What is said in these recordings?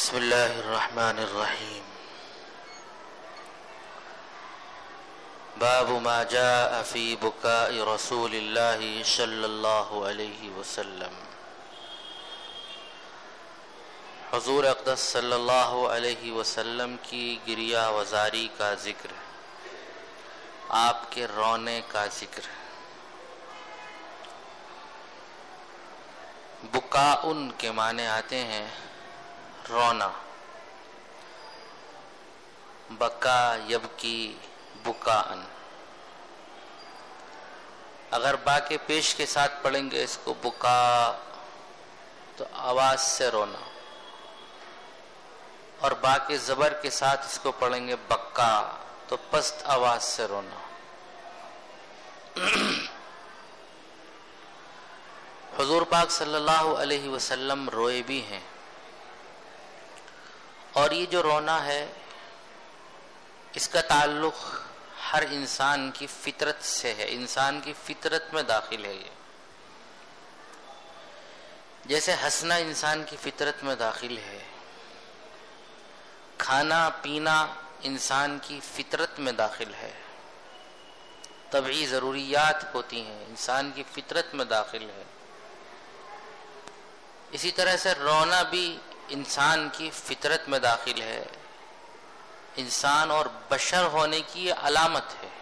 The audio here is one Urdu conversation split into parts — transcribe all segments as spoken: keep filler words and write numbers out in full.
بسم اللہ الرحمن الرحیم باب ما جاء فی بکاء رسول اللہ صلی اللہ علیہ وسلم۔ حضور اقدس صلی اللہ علیہ وسلم کی گریہ وزاری کا ذکر، آپ کے رونے کا ذکر۔ بکاءن کے معنی آتے ہیں رونا، بکا یبکی بکاءن۔ اگر با کے پیش کے ساتھ پڑھیں گے اس کو بکا تو آواز سے رونا، اور با کے زبر کے ساتھ اس کو پڑھیں گے بکا تو پست آواز سے رونا۔ حضور پاک صلی اللہ علیہ وسلم روئے بھی ہیں، اور یہ جو رونا ہے اس کا تعلق ہر انسان کی فطرت سے ہے، انسان کی فطرت میں داخل ہے۔ یہ جیسے ہنسنا انسان کی فطرت میں داخل ہے، کھانا پینا انسان کی فطرت میں داخل ہے، طبعی ضروریات ہوتی ہیں انسان کی فطرت میں داخل ہے، اسی طرح سے رونا بھی انسان کی فطرت میں داخل ہے، انسان اور بشر ہونے کی یہ علامت ہے۔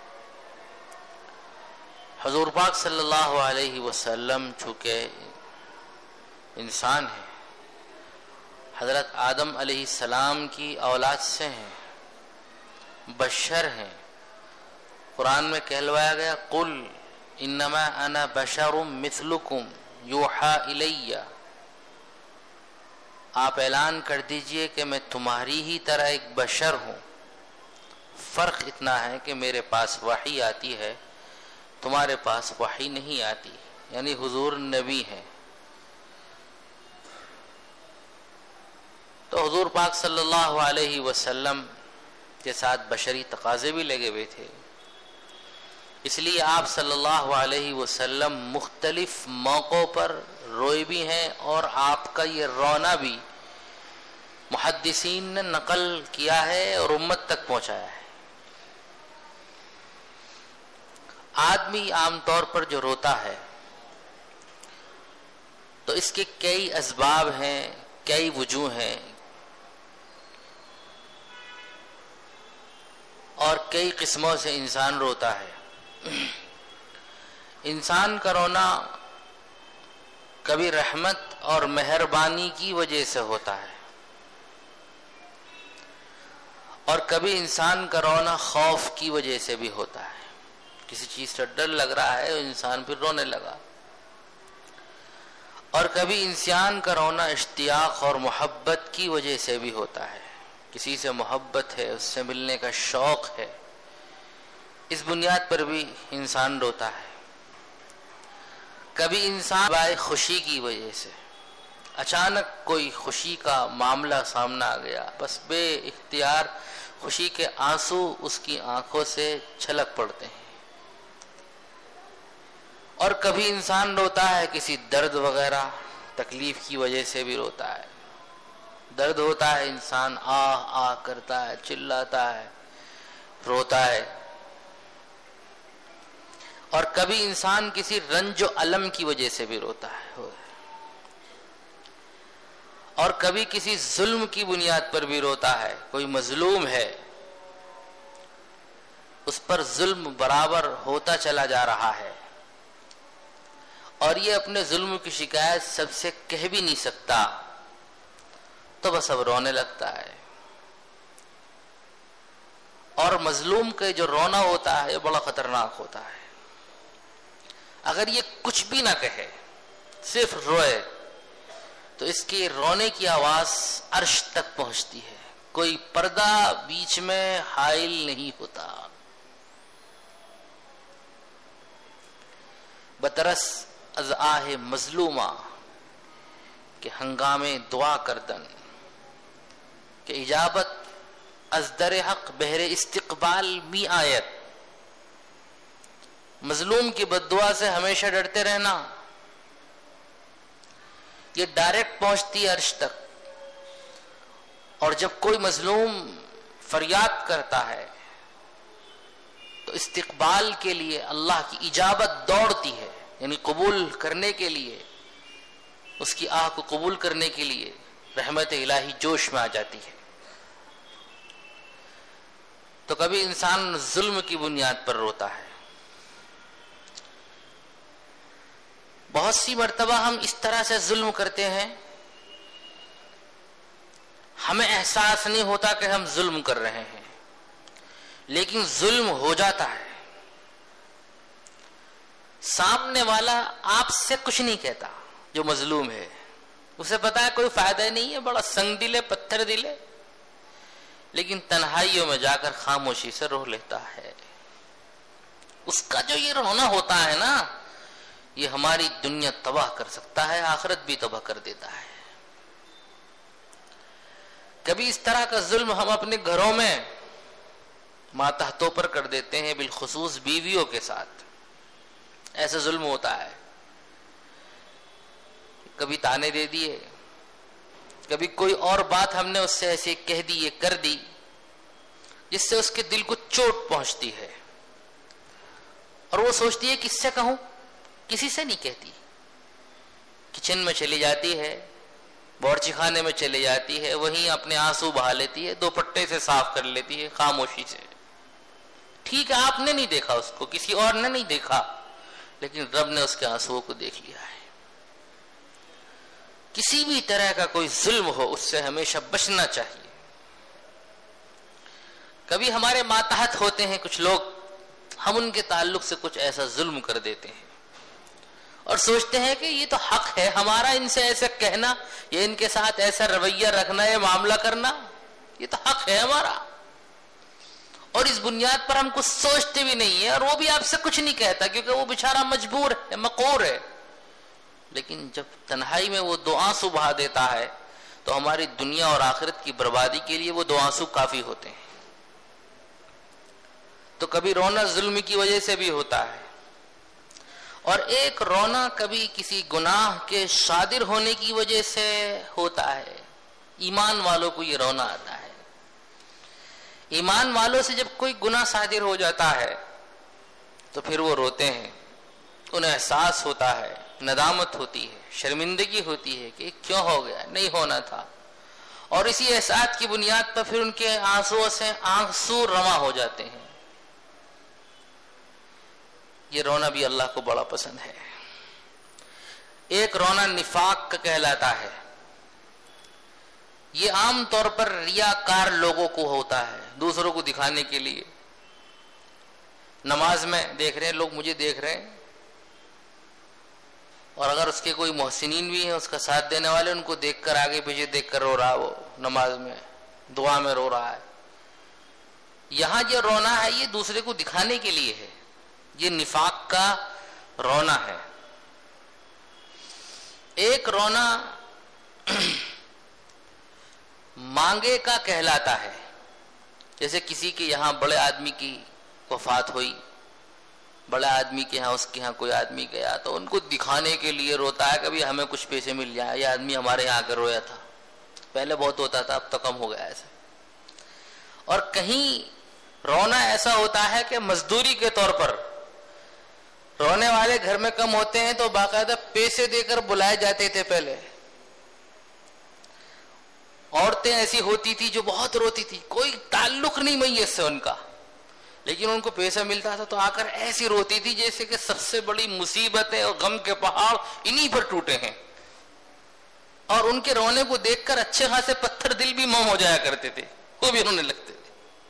حضور پاک صلی اللہ علیہ وسلم چونکہ انسان ہے، حضرت آدم علیہ السلام کی اولاد سے ہیں، بشر ہیں۔ قرآن میں کہلوایا گیا قل انما انا بشر مثلکم یوحی الی، آپ اعلان کر دیجئے کہ میں تمہاری ہی طرح ایک بشر ہوں، فرق اتنا ہے کہ میرے پاس وحی آتی ہے، تمہارے پاس وحی نہیں آتی، یعنی حضور نبی ہیں۔ تو حضور پاک صلی اللہ علیہ وسلم کے ساتھ بشری تقاضے بھی لگے ہوئے تھے، اس لیے آپ صلی اللہ علیہ وسلم مختلف موقعوں پر روئے بھی ہیں، اور آپ کا یہ رونا بھی محدثین نے نقل کیا ہے اور امت تک پہنچایا ہے۔ آدمی عام طور پر جو روتا ہے تو اس کے کئی اسباب ہیں، کئی وجوہ ہیں، اور کئی قسموں سے انسان روتا ہے۔ انسان کا رونا کبھی رحمت اور مہربانی کی وجہ سے ہوتا ہے، اور کبھی انسان کا رونا خوف کی وجہ سے بھی ہوتا ہے، کسی چیز سے ڈر لگ رہا ہے انسان پھر رونے لگا، اور کبھی انسان کا رونا اشتیاق اور محبت کی وجہ سے بھی ہوتا ہے، کسی سے محبت ہے، اس سے ملنے کا شوق ہے، اس بنیاد پر بھی انسان روتا ہے۔ کبھی انسان بائے خوشی کی وجہ سے، اچانک کوئی خوشی کا معاملہ سامنے آ گیا، بس بے اختیار خوشی کے آنسو اس کی آنکھوں سے چھلک پڑتے ہیں۔ اور کبھی انسان روتا ہے کسی درد وغیرہ تکلیف کی وجہ سے بھی روتا ہے، درد ہوتا ہے انسان آہ آہ کرتا ہے، چلاتا ہے، روتا ہے۔ اور کبھی انسان کسی رنج و الم کی وجہ سے بھی روتا ہے، اور کبھی کسی ظلم کی بنیاد پر بھی روتا ہے، کوئی مظلوم ہے اس پر ظلم برابر ہوتا چلا جا رہا ہے، اور یہ اپنے ظلم کی شکایت سب سے کہہ بھی نہیں سکتا، تو بس اب رونے لگتا ہے۔ اور مظلوم کے جو رونا ہوتا ہے یہ بڑا خطرناک ہوتا ہے، اگر یہ کچھ بھی نہ کہے صرف روئے تو اس کی رونے کی آواز عرش تک پہنچتی ہے، کوئی پردہ بیچ میں حائل نہیں ہوتا۔ بترس از آہ مظلومہ کہ ہنگامے دعا کردن، کہ اجابت از در حق بہر استقبال می آیت۔ مظلوم کی بددعا سے ہمیشہ ڈرتے رہنا، یہ ڈائریکٹ پہنچتی ہے عرش تک، اور جب کوئی مظلوم فریاد کرتا ہے تو استقبال کے لیے اللہ کی اجابت دوڑتی ہے، یعنی قبول کرنے کے لیے، اس کی آہ کو قبول کرنے کے لیے رحمت الہی جوش میں آ جاتی ہے۔ تو کبھی انسان ظلم کی بنیاد پر روتا ہے، بہت سی مرتبہ ہم اس طرح سے ظلم کرتے ہیں ہمیں احساس نہیں ہوتا کہ ہم ظلم کر رہے ہیں، لیکن ظلم ہو جاتا ہے۔ سامنے والا آپ سے کچھ نہیں کہتا، جو مظلوم ہے اسے پتا ہے کوئی فائدہ نہیں ہے، بڑا سنگ دل ہے، پتھر دل ہے، لیکن تنہائیوں میں جا کر خاموشی سے رو لیتا ہے۔ اس کا جو یہ رونا ہوتا ہے نا، یہ ہماری دنیا تباہ کر سکتا ہے، آخرت بھی تباہ کر دیتا ہے۔ کبھی اس طرح کا ظلم ہم اپنے گھروں میں ماتحتوں پر کر دیتے ہیں، بالخصوص بیویوں کے ساتھ ایسا ظلم ہوتا ہے۔ کبھی تانے دے دیے، کبھی کوئی اور بات ہم نے اس سے ایسے کہہ دی، یہ کر دی، جس سے اس کے دل کو چوٹ پہنچتی ہے، اور وہ سوچتی ہے کس سے کہوں، کسی سے نہیں کہتی، کچن میں چلی جاتی ہے، باورچی خانے میں چلی جاتی ہے، وہیں اپنے آنسو بہا لیتی ہے، دوپٹے سے صاف کر لیتی ہے خاموشی سے۔ ٹھیک ہے، آپ نے نہیں دیکھا اس کو، کسی اور نے نہیں دیکھا، لیکن رب نے اس کے آنسوؤں کو دیکھ لیا ہے۔ کسی بھی طرح کا کوئی ظلم ہو، اس سے ہمیشہ بچنا چاہیے۔ کبھی ہمارے ماتحت ہوتے ہیں کچھ لوگ، ہم ان کے تعلق سے کچھ ایسا ظلم کر دیتے ہیں اور سوچتے ہیں کہ یہ تو حق ہے ہمارا ان سے ایسا کہنا، یا ان کے ساتھ ایسا رویہ رکھنا، یا معاملہ کرنا، یہ تو حق ہے ہمارا، اور اس بنیاد پر ہم کچھ سوچتے بھی نہیں ہیں، اور وہ بھی آپ سے کچھ نہیں کہتا کیونکہ وہ بیچارہ مجبور ہے، مقہور ہے۔ لیکن جب تنہائی میں وہ دو آنسو بہا دیتا ہے تو ہماری دنیا اور آخرت کی بربادی کے لیے وہ دو آنسو کافی ہوتے ہیں۔ تو کبھی رونا ظلم کی وجہ سے بھی ہوتا ہے، اور ایک رونا کبھی کسی گناہ کے صادر ہونے کی وجہ سے ہوتا ہے۔ ایمان والوں کو یہ رونا آتا ہے۔ ایمان والوں سے جب کوئی گناہ صادر ہو جاتا ہے تو پھر وہ روتے ہیں، انہیں احساس ہوتا ہے، ندامت ہوتی ہے، شرمندگی ہوتی ہے کہ کیوں ہو گیا، نہیں ہونا تھا، اور اسی احساس کی بنیاد پر پھر ان کے آنسو سے آنسو رواں ہو جاتے ہیں۔ یہ رونا بھی اللہ کو بڑا پسند ہے۔ ایک رونا نفاق کا کہلاتا ہے، یہ عام طور پر ریاکار لوگوں کو ہوتا ہے، دوسروں کو دکھانے کے لیے۔ نماز میں دیکھ رہے ہیں لوگ، مجھے دیکھ رہے ہیں، اور اگر اس کے کوئی محسنین بھی ہیں، اس کا ساتھ دینے والے، ان کو دیکھ کر آگے پیچھے دیکھ کر رو رہا، وہ نماز میں دعا میں رو رہا ہے۔ یہاں جو رونا ہے یہ دوسرے کو دکھانے کے لیے ہے، یہ نفاق کا رونا ہے۔ ایک رونا مانگے کا کہلاتا ہے، جیسے کسی کے یہاں بڑے آدمی کی وفات ہوئی، بڑے آدمی کے یہاں، اس کے یہاں کوئی آدمی گیا تو ان کو دکھانے کے لیے روتا ہے، کبھی ہمیں کچھ پیسے مل جائے، یہ آدمی ہمارے یہاں آ کر رویا تھا، پہلے بہت ہوتا تھا اب تو کم ہو گیا ایسے۔ اور کہیں رونا ایسا ہوتا ہے کہ مزدوری کے طور پر رونے والے گھر میں کم ہوتے ہیں تو باقاعدہ پیسے دے کر بلائے جاتے تھے پہلے۔ عورتیں ایسی ہوتی تھی جو بہت روتی تھی، کوئی تعلق نہیں میت سے ان کا، لیکن ان کو پیسہ ملتا تھا تو آ کر ایسی روتی تھی جیسے کہ سب سے بڑی مصیبتیں اور غم کے پہاڑ انہی پر ٹوٹے ہیں، اور ان کے رونے کو دیکھ کر اچھے خاصے پتھر دل بھی موم ہو جایا کرتے تھے، وہ بھی رونے لگتے تھے۔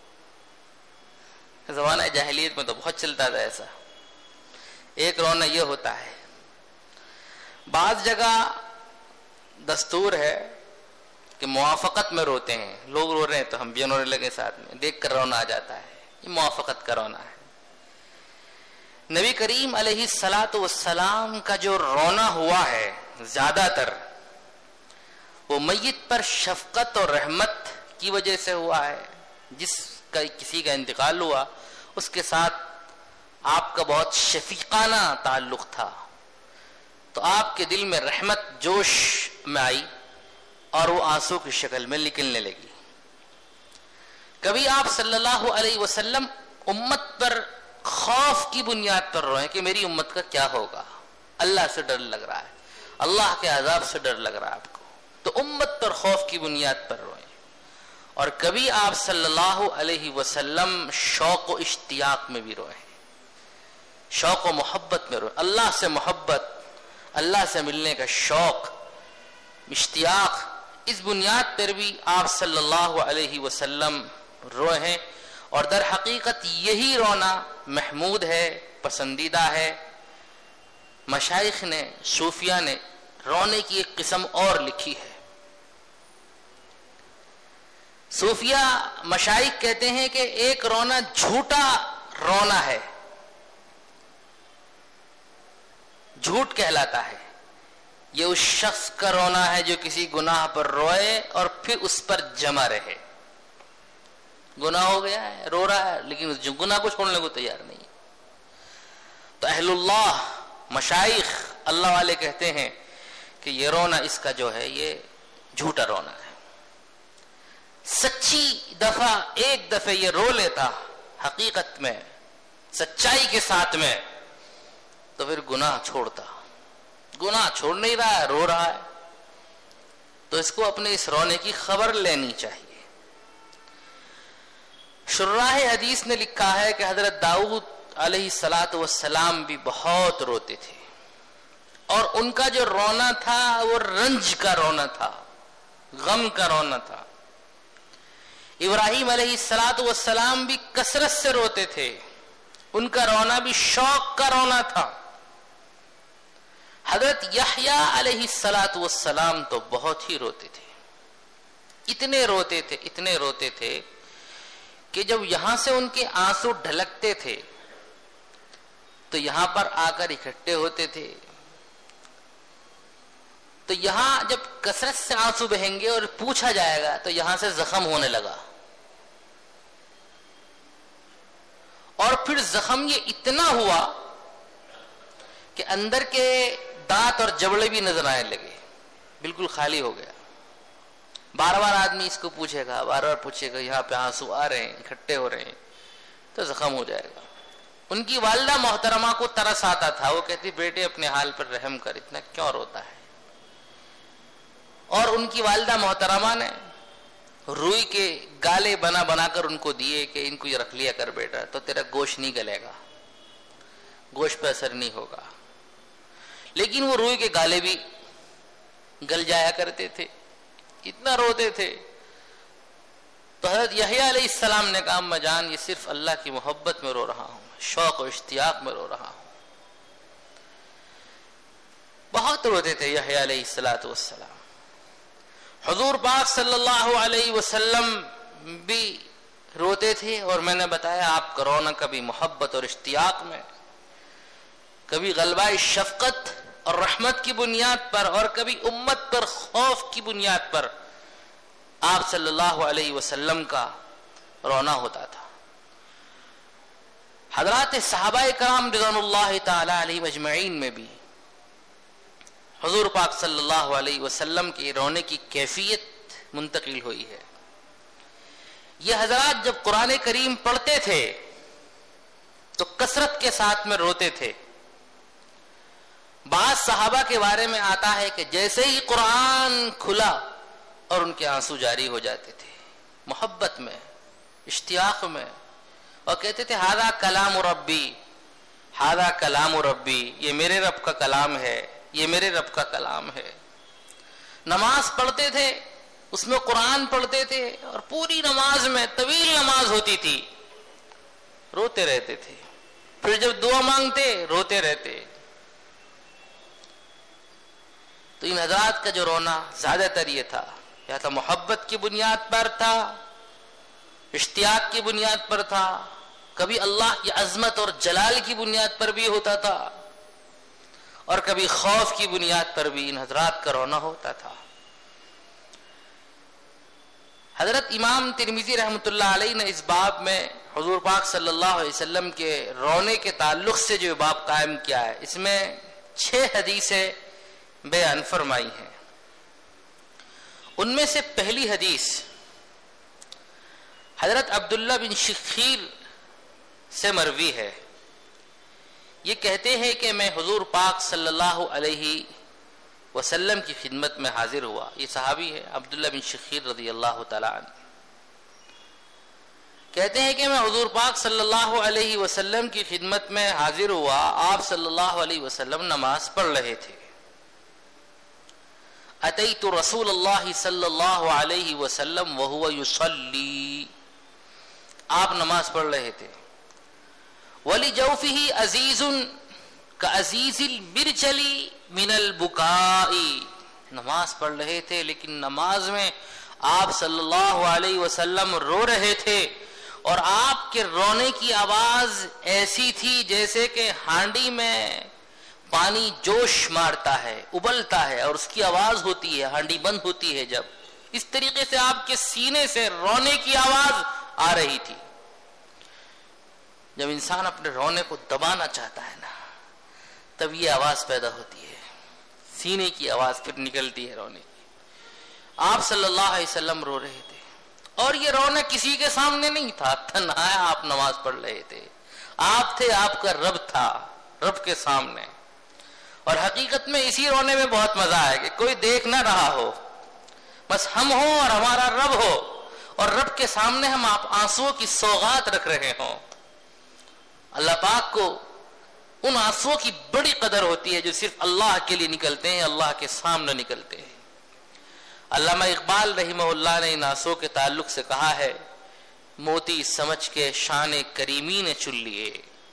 زمانہ جاہلیت میں تو بہت چلتا تھا ایسا۔ ایک رونا یہ ہوتا ہے۔ بعض جگہ دستور ہے کہ موافقت میں روتے ہیں، لوگ رو رہے ہیں تو ہم بھی رونے لگے ساتھ میں، دیکھ کر رونا آ جاتا ہے، یہ موافقت کا رونا ہے۔ نبی کریم علیہ الصلاۃ والسلام کا جو رونا ہوا ہے زیادہ تر وہ میت پر شفقت اور رحمت کی وجہ سے ہوا ہے۔ جس کا کسی کا انتقال ہوا اس کے ساتھ آپ کا بہت شفیقانہ تعلق تھا، تو آپ کے دل میں رحمت جوش میں آئی اور وہ آنسو کی شکل میں نکلنے لگی۔ کبھی آپ صلی اللہ علیہ وسلم امت پر خوف کی بنیاد پر روئیں کہ میری امت کا کیا ہوگا، اللہ سے ڈر لگ رہا ہے، اللہ کے عذاب سے ڈر لگ رہا ہے آپ کو، تو امت پر خوف کی بنیاد پر روئیں۔ اور کبھی آپ صلی اللہ علیہ وسلم شوق و اشتیاق میں بھی روئیں، شوق و محبت میں روئیں، اللہ سے محبت، اللہ سے ملنے کا شوق، اشتیاق، اس بنیاد پر بھی آپ صلی اللہ علیہ وسلم روئے ہیں۔ اور در حقیقت یہی رونا محمود ہے، پسندیدہ ہے۔ مشائخ نے، صوفیہ نے رونے کی ایک قسم اور لکھی ہے۔ صوفیہ مشائخ کہتے ہیں کہ ایک رونا جھوٹا رونا ہے، جھوٹ کہلاتا ہے، یہ اس شخص کا رونا ہے جو کسی گناہ پر روئے اور پھر اس پر جمع رہے۔ گناہ ہو گیا ہے، رو رہا ہے، لیکن اس گناہ کو چھوڑنے کو تیار نہیں۔ تو اہل اللہ، مشائخ، اللہ والے کہتے ہیں کہ یہ رونا اس کا جو ہے یہ جھوٹا رونا ہے۔ سچی دفعہ ایک دفعہ یہ رو لیتا حقیقت میں، سچائی کے ساتھ میں، تو پھر گناہ چھوڑتا۔ گناہ چھوڑ نہیں رہا ہے، رو رہا ہے، تو اس کو اپنے اس رونے کی خبر لینی چاہیے۔ شراح حدیث نے لکھا ہے کہ حضرت داؤد علیہ الصلاۃ والسلام بھی بہت روتے تھے، اور ان کا جو رونا تھا وہ رنج کا رونا تھا، غم کا رونا تھا۔ ابراہیم علیہ الصلاۃ والسلام بھی کثرت سے روتے تھے، ان کا رونا بھی شوق کا رونا تھا۔ حضرت یحییٰ علیہ الصلاۃ والسلام تو بہت ہی روتے تھے، اتنے روتے تھے اتنے روتے تھے کہ جب یہاں سے ان کے آنسو ڈھلکتے تھے تو یہاں پر آ کر اکٹھے ہوتے تھے، تو یہاں جب کثرت سے آنسو بہیں گے اور پوچھا جائے گا تو یہاں سے زخم ہونے لگا، اور پھر زخم یہ اتنا ہوا کہ اندر کے دانت اور جبڑے بھی نظر آنے لگے، بالکل خالی ہو گیا۔ بار بار آدمی اس کو پوچھے گا، بار بار پوچھے گا، یہاں پہ آنسو آ رہے ہیں، اکٹھے ہو رہے ہیں، تو زخم ہو جائے گا۔ ان کی والدہ محترمہ کو ترس آتا تھا، وہ کہتی بیٹے اپنے حال پر رحم کر، اتنا کیوں روتا ہے؟ اور ان کی والدہ محترمہ نے روئی کے گالے بنا بنا کر ان کو دیے کہ ان کو یہ رکھ لیا کر بیٹا، تو تیرا گوشت نہیں گلے گا، گوشت پہ اثر نہیں ہوگا۔ لیکن وہ روئی کے گالے بھی گل جایا کرتے تھے، اتنا روتے تھے۔ تو حضرت یحییٰ علیہ السلام نے کہا اما جان یہ صرف اللہ کی محبت میں رو رہا ہوں، شوق و اشتیاق میں رو رہا ہوں۔ بہت روتے تھے یحییٰ علیہ السلام۔ حضور پاک صلی اللہ علیہ وسلم بھی روتے تھے، اور میں نے بتایا آپ کا رونا کبھی محبت اور اشتیاق میں، کبھی غلبہ شفقت اور رحمت کی بنیاد پر، اور کبھی امت پر خوف کی بنیاد پر آپ صلی اللہ علیہ وسلم کا رونا ہوتا تھا۔ حضرات صحابہ کرام رضوان اللہ تعالی علیہم اجمعین میں بھی حضور پاک صلی اللہ علیہ وسلم کے رونے کی کیفیت منتقل ہوئی ہے۔ یہ حضرات جب قرآن کریم پڑھتے تھے تو کثرت کے ساتھ میں روتے تھے۔ بعض صحابہ کے بارے میں آتا ہے کہ جیسے ہی قرآن کھلا اور ان کے آنسو جاری ہو جاتے تھے، محبت میں، اشتیاق میں، اور کہتے تھے ہذا کلام ربی، ہذا کلام ربی، یہ میرے رب کا کلام ہے، یہ میرے رب کا کلام ہے۔ نماز پڑھتے تھے، اس میں قرآن پڑھتے تھے، اور پوری نماز میں، طویل نماز ہوتی تھی، روتے رہتے تھے۔ پھر جب دعا مانگتے روتے رہتے۔ تو ان حضرات کا جو رونا زیادہ تر یہ تھا، یا تو محبت کی بنیاد پر تھا، اشتیاق کی بنیاد پر تھا، کبھی اللہ کی عظمت اور جلال کی بنیاد پر بھی ہوتا تھا، اور کبھی خوف کی بنیاد پر بھی ان حضرات کا رونا ہوتا تھا۔ حضرت امام ترمذی رحمۃ اللہ علیہ نے اس باب میں حضور پاک صلی اللہ علیہ وسلم کے رونے کے تعلق سے جو باب قائم کیا ہے، اس میں چھ حدیثیں بیان فرمائی ہیں۔ ان میں سے پہلی حدیث حضرت عبداللہ بن شخیر سے مروی ہے، یہ کہتے ہیں کہ میں حضور پاک صلی اللہ علیہ وسلم کی خدمت میں حاضر ہوا. یہ صحابی ہے عبداللہ بن شخیر رضی اللہ تعالی عنہ. کہتے ہیں کہ میں حضور پاک صلی اللہ علیہ وسلم کی خدمت میں حاضر ہوا. آپ صلی اللہ علیہ وسلم نماز پڑھ رہے تھے. اتیت رسول اللہ صلی اللہ علیہ وسلم وهو یصلی، آپ نماز پڑھ رہے تھے. وَلِجَوْفِهِ عَزِيزٌ كَعَزِيزِ الْبِرْجَلِ مِنَ الْبُكَاءِ، نماز پڑھ رہے تھے لیکن نماز میں آپ صلی اللہ علیہ وسلم رو رہے تھے، اور آپ کے رونے کی آواز ایسی تھی جیسے کہ ہانڈی میں پانی جوش مارتا ہے، ابلتا ہے، اور اس کی آواز ہوتی ہے، ہانڈی بند ہوتی ہے جب. اس طریقے سے آپ کے سینے سے رونے کی آواز آ رہی تھی. جب انسان اپنے رونے کو دبانا چاہتا ہے نا، تب یہ آواز پیدا ہوتی ہے، سینے کی آواز پھر نکلتی ہے رونے کی. آپ صلی اللہ علیہ وسلم رو رہے تھے، اور یہ رونا کسی کے سامنے نہیں تھا، تنہا آپ نماز پڑھ رہے تھے. آپ تھے، آپ کا رب تھا، رب کے سامنے. اور حقیقت میں اسی رونے میں بہت مزہ ہے کہ کوئی دیکھ نہ رہا ہو، بس ہم ہوں اور ہمارا رب ہو، اور رب کے سامنے ہم آپ آنسوؤں کی سوغات رکھ رہے ہوں. اللہ پاک کو ان آنسوؤں کی بڑی قدر ہوتی ہے جو صرف اللہ کے لیے نکلتے ہیں، اللہ کے سامنے نکلتے ہیں. علامہ اقبال رحمہ اللہ نے ان آنسوؤں کے تعلق سے کہا ہے، موتی سمجھ کے شان کریمی نے چن لیے،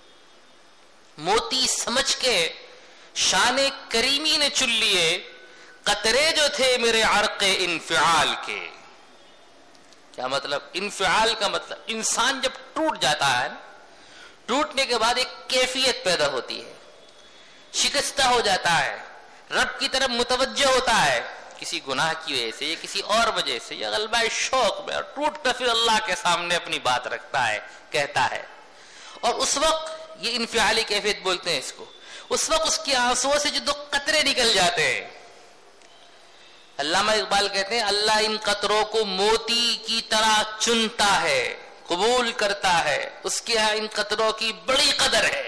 موتی سمجھ کے شان کریمی نے چن لیے، قطرے جو تھے میرے عرق انفعال کے. کیا مطلب؟ انفعال کا مطلب انسان جب ٹوٹ جاتا ہے، ٹوٹنے کے بعد ایک کیفیت پیدا ہوتی ہے، شکستہ ہو جاتا ہے، رب کی طرف متوجہ ہوتا ہے کسی گناہ کی وجہ سے یا کسی اور وجہ سے یا غلبہ شوق میں، اور ٹوٹ کر پھر اللہ کے سامنے اپنی بات رکھتا ہے، کہتا ہے. اور اس وقت یہ انفعالی کیفیت بولتے ہیں اس کو، اس وقت اس کی آنسوؤں سے جو دو قطرے نکل جاتے ہیں. علامہ اقبال کہتے ہیں اللہ ان قطروں کو موتی کی طرح چنتا ہے، قبول کرتا ہے، اس کے ہاں ان قطروں کی بڑی قدر ہے.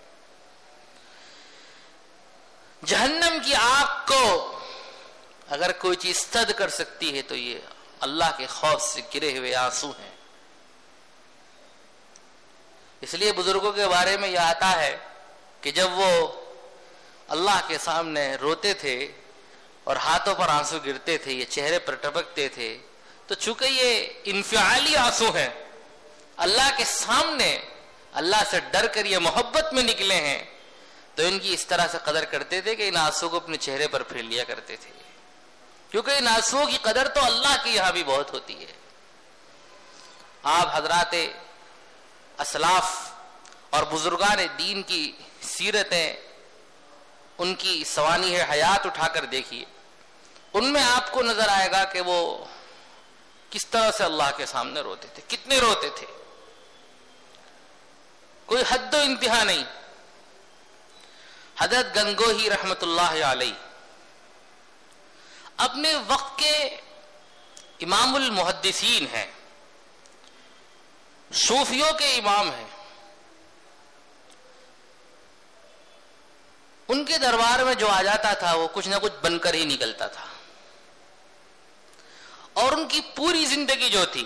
جہنم کی آگ کو اگر کوئی چیز صد کر سکتی ہے تو یہ اللہ کے خوف سے گرے ہوئے آنسو ہیں. اس لیے بزرگوں کے بارے میں یہ آتا ہے کہ جب وہ اللہ کے سامنے روتے تھے اور ہاتھوں پر آنسو گرتے تھے، یہ چہرے پر ٹپکتے تھے، تو چونکہ یہ انفعالی آنسو ہیں، اللہ کے سامنے اللہ سے ڈر کر یہ محبت میں نکلے ہیں، تو ان کی اس طرح سے قدر کرتے تھے کہ ان آنسو کو اپنے چہرے پر پھیر لیا کرتے تھے، کیونکہ ان آنسوؤں کی قدر تو اللہ کے یہاں بھی بہت ہوتی ہے. آپ حضرات اسلاف اور بزرگان دین کی سیرتیں، ان کی سوانح حیات اٹھا کر دیکھیے، ان میں آپ کو نظر آئے گا کہ وہ کس طرح سے اللہ کے سامنے روتے تھے، کتنے روتے تھے، کوئی حد و انتہا نہیں. حضرت گنگوہی رحمت اللہ علیہ اپنے وقت کے امام المحدثین ہیں، صوفیوں کے امام ہیں. ان کے دربار میں جو آ جاتا تھا وہ کچھ نہ کچھ بن کر ہی نکلتا تھا، اور ان کی پوری زندگی جو تھی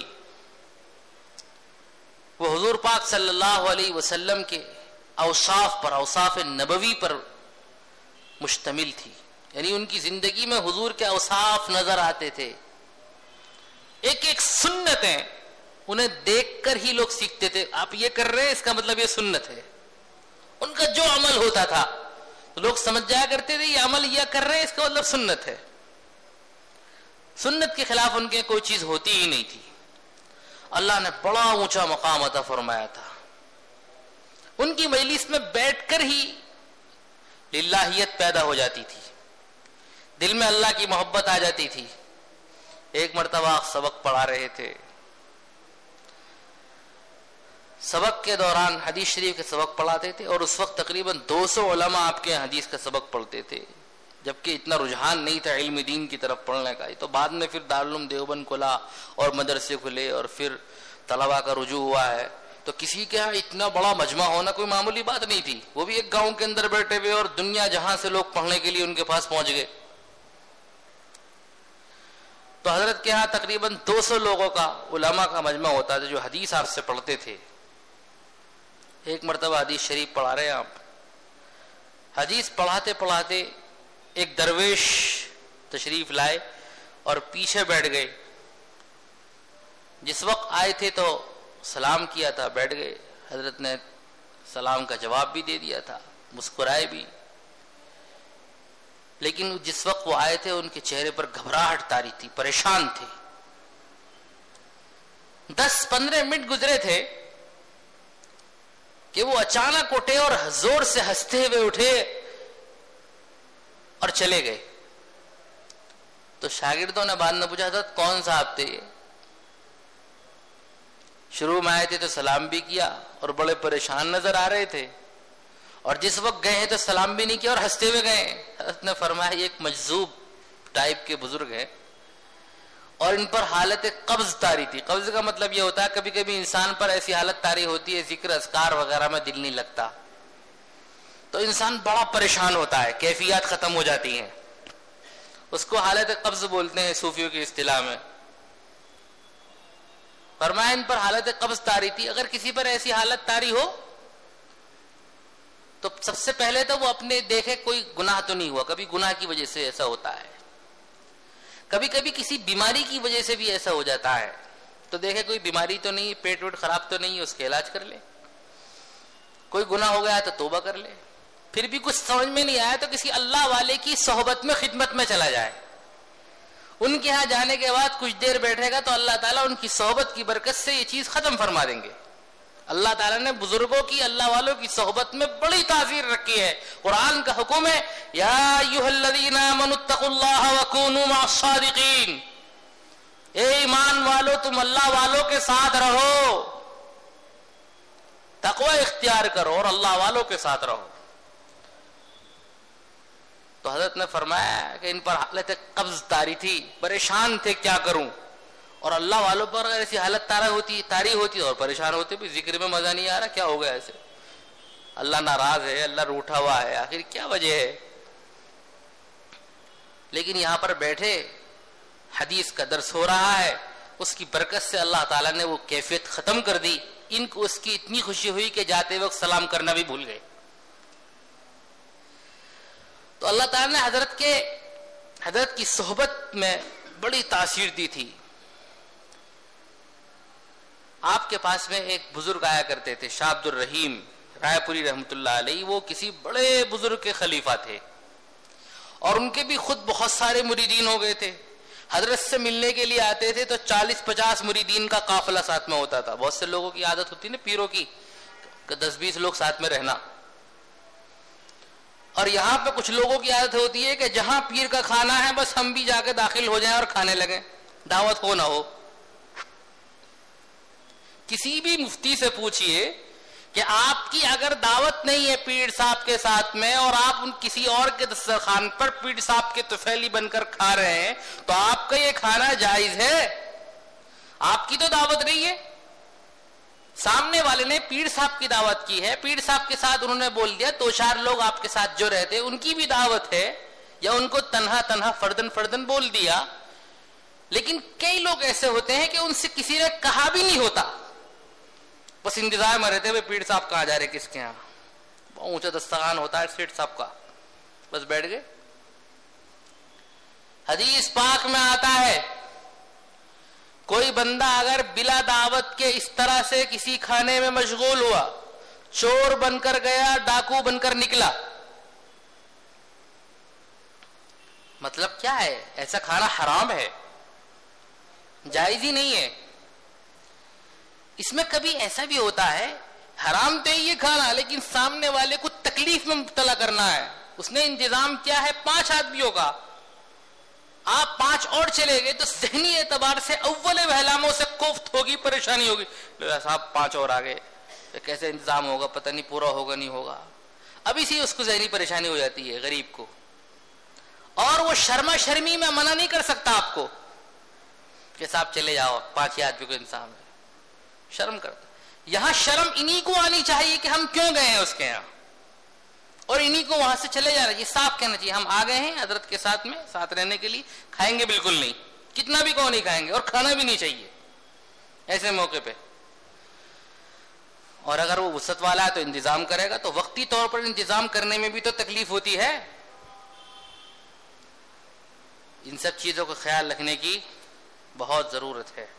وہ حضور پاک صلی اللہ علیہ وسلم کے اوصاف پر، اوصاف نبوی پر مشتمل تھی. یعنی ان کی زندگی میں حضور کے اوصاف نظر آتے تھے، ایک ایک سنتیں انہیں دیکھ کر ہی لوگ سیکھتے تھے. آپ یہ کر رہے ہیں اس کا مطلب یہ سنت ہے. ان کا جو عمل ہوتا تھا لوگ سمجھ جایا کرتے تھے یہ عمل یہ کر رہے ہیں اس کا مطلب سنت ہے. سنت کے خلاف ان کے کوئی چیز ہوتی ہی نہیں تھی. اللہ نے بڑا اونچا مقام عطا فرمایا تھا. ان کی مجلس میں بیٹھ کر ہی للہیت پیدا ہو جاتی تھی، دل میں اللہ کی محبت آ جاتی تھی. ایک مرتبہ سبق پڑھا رہے تھے، سبق کے دوران حدیث شریف کے سبق پڑھاتے تھے، اور اس وقت تقریباً دو سو علماء آپ کے حدیث کا سبق پڑھتے تھے، جبکہ اتنا رجحان نہیں تھا علم دین کی طرف پڑھنے کا. تو بعد میں پھر دارالعلوم دیوبند کھلا اور مدرسے کھلے، اور پھر طلبا کا رجوع ہوا ہے تو کسی کے ہاں اتنا بڑا مجمع ہونا کوئی معمولی بات نہیں تھی. وہ بھی ایک گاؤں کے اندر بیٹھے ہوئے اور دنیا جہاں سے لوگ پڑھنے کے لیے ان کے پاس پہنچ گئے. تو حضرت کے ہاں تقریباً دو سو لوگوں کا علماء کا مجمع ہوتا تھا جو حدیث آپ سے پڑھتے تھے. ایک مرتبہ حدیث شریف پڑھا رہے ہیں آپ. حدیث پڑھاتے پڑھاتے ایک درویش تشریف لائے اور پیچھے بیٹھ گئے. جس وقت آئے تھے تو سلام کیا تھا, بیٹھ گئے. حضرت نے سلام کا جواب بھی دے دیا تھا, مسکرائے بھی. لیکن جس وقت وہ آئے تھے ان کے چہرے پر گھبراہٹ طاری تھی, پریشان تھے. دس پندرہ منٹ گزرے تھے کہ وہ اچانک اٹھے اور زور سے ہنستے ہوئے اٹھے اور چلے گئے. تو شاگردوں نے بعد میں پوچھا, حضرت کون صاحب تھے یہ؟ شروع میں آئے تھے تو سلام بھی کیا اور بڑے پریشان نظر آ رہے تھے, اور جس وقت گئے ہیں تو سلام بھی نہیں کیا اور ہنستے ہوئے گئے. حضرت نے فرمایا یہ ایک مجذوب ٹائپ کے بزرگ ہیں اور ان پر حالت قبض طاری تھی. قبض کا مطلب یہ ہوتا ہے کبھی کبھی انسان پر ایسی حالت طاری ہوتی ہے ذکر اذکار وغیرہ میں دل نہیں لگتا, تو انسان بڑا پریشان ہوتا ہے, کیفیات ختم ہو جاتی ہیں. اس کو حالت قبض بولتے ہیں صوفیوں کی اصطلاح میں. فرمایا ان پر حالت قبض طاری تھی. اگر کسی پر ایسی حالت طاری ہو تو سب سے پہلے تو وہ اپنے دیکھے کوئی گناہ تو نہیں ہوا. کبھی گناہ کی وجہ سے ایسا ہوتا ہے, کبھی کبھی کسی بیماری کی وجہ سے بھی ایسا ہو جاتا ہے, تو دیکھے کوئی بیماری تو نہیں, پیٹ ویٹ خراب تو نہیں ہے, اس کا علاج کر لے. کوئی گناہ ہو گیا تو توبہ کر لے. پھر بھی کچھ سمجھ میں نہیں آیا تو کسی اللہ والے کی صحبت میں خدمت میں چلا جائے. ان کے ہاں جانے کے بعد کچھ دیر بیٹھے گا تو اللہ تعالیٰ ان کی صحبت کی برکت سے یہ چیز ختم فرما دیں گے. اللہ تعالیٰ نے بزرگوں کی, اللہ والوں کی صحبت میں بڑی تاثیر رکھی ہے. قرآن کا حکم ہے, یا ایھا الذین آمنوا اتقوا اللہ وکونوا مع الصادقین, اے ایمان والو تم اللہ والوں کے ساتھ رہو, تقوی اختیار کرو اور اللہ والوں کے ساتھ رہو. تو حضرت نے فرمایا کہ ان پر حالت قبض طاری تھی, پریشان تھے کیا کروں. اور اللہ والوں پر اگر ایسی حالت طاری ہوتی طاری ہوتی اور پریشان ہوتے بھی, ذکر میں مزہ نہیں آ رہا, کیا ہو گیا ایسے, اللہ ناراض ہے, اللہ روٹھا ہوا ہے, آخر کیا وجہ ہے. لیکن یہاں پر بیٹھے حدیث کا درس ہو رہا ہے, اس کی برکت سے اللہ تعالیٰ نے وہ کیفیت ختم کر دی. ان کو اس کی اتنی خوشی ہوئی کہ جاتے وقت سلام کرنا بھی بھول گئے. تو اللہ تعالیٰ نے حضرت کے حضرت کی صحبت میں بڑی تاثیر دی تھی. آپ کے پاس میں ایک بزرگ آیا کرتے تھے, شاہ عبد الرحیم رائے پوری رحمۃ اللہ علیہ. وہ کسی بڑے بزرگ کے خلیفہ تھے اور ان کے بھی خود بہت سارے مریدین ہو گئے تھے. حضرت سے ملنے کے لیے آتے تھے تو چالیس پچاس مریدین کا قافلہ ساتھ میں ہوتا تھا. بہت سے لوگوں کی عادت ہوتی نا پیروں کی, کہ دس بیس لوگ ساتھ میں رہنا. اور یہاں پہ کچھ لوگوں کی عادت ہوتی ہے کہ جہاں پیر کا کھانا ہے بس ہم بھی جا کے داخل ہو جائیں اور کھانے لگیں, دعوت ہو نہ ہو. کسی بھی مفتی سے پوچھئے کہ آپ کی اگر دعوت نہیں ہے پیر صاحب کے ساتھ میں اور آپ ان کسی اور کے دسترخوان پر پیر صاحب کے طفیلی بن کر کھا رہے ہیں, تو آپ کا یہ کھانا جائز ہے؟ آپ کی تو دعوت نہیں ہے. سامنے والے نے پیر صاحب کی دعوت کی ہے, پیر صاحب کے ساتھ انہوں نے بول دیا دو چار لوگ آپ کے ساتھ جو رہتے ان کی بھی دعوت ہے, یا ان کو تنہا تنہا فردن فردن بول دیا. لیکن کئی لوگ ایسے ہوتے ہیں کہ ان سے کسی نے کہا بھی نہیں ہوتا, بس انتظار میں رہتے ہوئے پیر صاحب کہاں جا رہے کس کے یہاں, بہت اونچا دسترخوان ہوتا ہے سیٹ صاحب کا, بس بیٹھ گئے. حدیث پاک میں آتا ہے کوئی بندہ اگر بلا دعوت کے اس طرح سے کسی کھانے میں مشغول ہوا, چور بن کر گیا, ڈاکو بن کر نکلا, مطلب کیا ہے, ایسا کھانا حرام ہے, جائز ہی نہیں ہے. اس میں کبھی ایسا بھی ہوتا ہے حرام تو یہ کھانا, لیکن سامنے والے کو تکلیف میں مبتلا کرنا ہے. اس نے انتظام کیا ہے پانچ آدمیوں کا, آپ پانچ اور چلے گئے تو ذہنی اعتبار سے اول بہلاموں سے کوفت ہوگی, پریشانی ہوگی. صاحب پانچ اور آگے, کیسے انتظام ہوگا, پتہ نہیں پورا ہوگا نہیں ہوگا. اب اسی اس کو ذہنی پریشانی ہو جاتی ہے غریب کو, اور وہ شرما شرمی میں منع نہیں کر سکتا آپ کو کہ صاحب چلے جاؤ, پانچ ہی آدمی کو انتظام ہے. شرم کرتا. یہاں شرم انہی کو آنی چاہیے کہ ہم کیوں گئے ہیں اس کے یہاں, اور انہی کو وہاں سے چلے جا رہے. یہ صاف کہنا چاہیے ہم آ گئے ہیں حضرت کے ساتھ میں ساتھ رہنے کے لیے, کھائیں گے بالکل نہیں, کتنا بھی کہو نہیں کھائیں گے, اور کھانا بھی نہیں چاہیے ایسے موقع پہ. اور اگر وہ وسعت والا ہے تو انتظام کرے گا, تو وقتی طور پر انتظام کرنے میں بھی تو تکلیف ہوتی ہے. ان سب چیزوں کا خیال رکھنے کی بہت ضرورت ہے.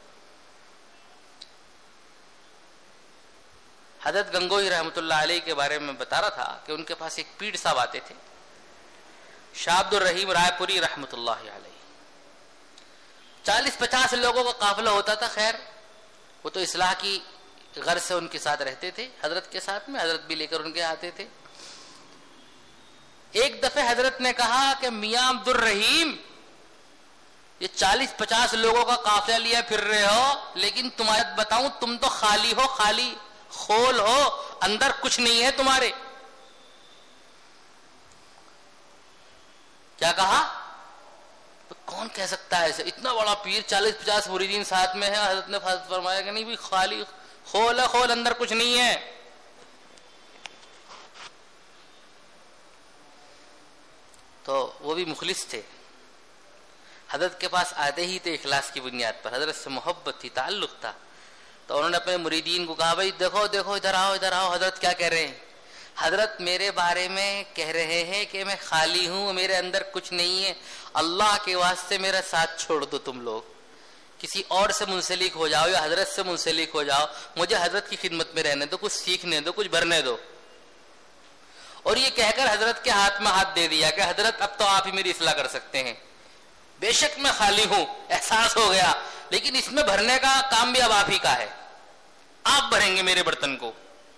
حضرت گنگوہی رحمۃ اللہ علیہ کے بارے میں بتا رہا تھا کہ ان کے پاس ایک پیر صاحب آتے تھے, شاہ عبد الرحیم رائے پوری رحمۃ اللہ علیہ. چالیس پچاس لوگوں کا قافلہ ہوتا تھا. خیر وہ تو اصلاح کی غرض سے ان کے ساتھ رہتے تھے, حضرت کے ساتھ میں, حضرت بھی لے کر ان کے آتے تھے. ایک دفعہ حضرت نے کہا کہ میاں عبد الرحیم, یہ چالیس پچاس لوگوں کا قافلہ لیا پھر رہے ہو, لیکن تمہارے بتاؤں تم تو خالی ہو, خالی خول ہو, اندر کچھ نہیں ہے تمہارے. کیا کہا؟ تو کون کہہ سکتا ہے ایسے, اتنا بڑا پیر, چالیس پچاس مریدین ساتھ میں ہے. حضرت نے فرمایا کہ نہیں بھی خالی خول ہے, خول, اندر کچھ نہیں ہے. تو وہ بھی مخلص تھے, حضرت کے پاس آتے ہی تھے اخلاص کی بنیاد پر, حضرت سے محبت تھی, تعلق تھا. تو انہوں نے اپنے مریدین کو کہا بھائی دیکھو دیکھو ادھر آؤ ادھر آؤ, حضرت کیا کہہ رہے ہیں. حضرت میرے بارے میں کہہ رہے ہیں کہ میں خالی ہوں, میرے اندر کچھ نہیں ہے, اللہ کے واسطے میرا ساتھ چھوڑ دو, تم لوگ کسی اور سے منسلک ہو جاؤ یا حضرت سے منسلک ہو جاؤ, مجھے حضرت کی خدمت میں رہنے دو, کچھ سیکھنے دو, کچھ بھرنے دو. اور یہ کہہ کر حضرت کے ہاتھ میں ہاتھ دے دیا کہ حضرت اب تو آپ ہی میری اصلاح کر سکتے ہیں. بے شک میں خالی ہوں, احساس ہو گیا, لیکن اس میں بھرنے کا کام بھی اب آپ ہی کا ہے, آپ بھریں گے میرے برتن کو.